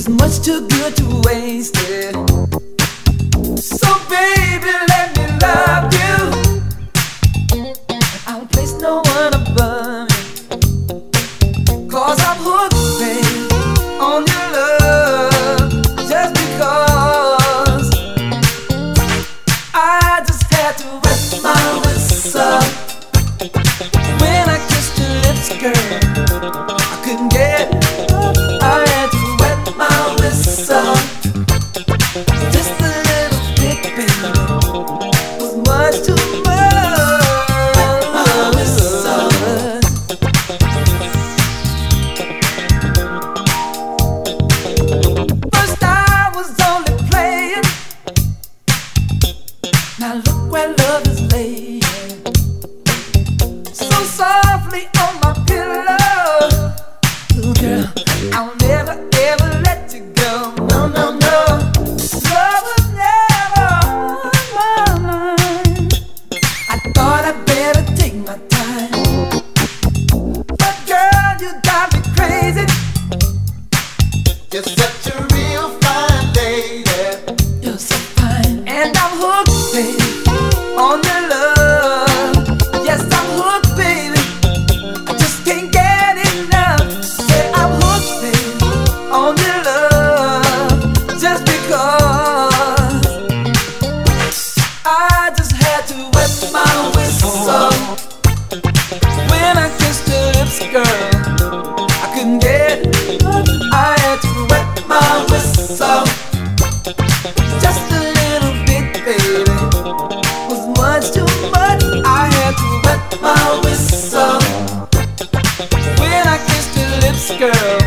much too good to waste it. So baby, let me love you. I'll place no one above you. 'Cause I'm hooked, baby, on your love. Just because I just had to wet my whistle when I kissed your lips, girl. I couldn't get it. I had to wet my whistle. Just a little bit, baby, was much too much. Wet my whistle. First I was only playing. Now look where love is laying. So softly on my pillow. Ooh, girl, I'll never ever let you go. No, no, no. Love was never on my mind. I thought I'd better take my time, but girl, you got me crazy. You're such a real fine lady. You're so fine, and I'm hooked, baby, on your love. Yes, I'm hooked, baby. I just can't get enough. Say I'm hooked, baby, on your love. Just because I just had to wet my whistle when I kissed your lips, girl. I couldn't get it. I had to wet my whistle. Just a little bit, baby, was much too much. I had to wet my whistle when I kissed your lips, girl.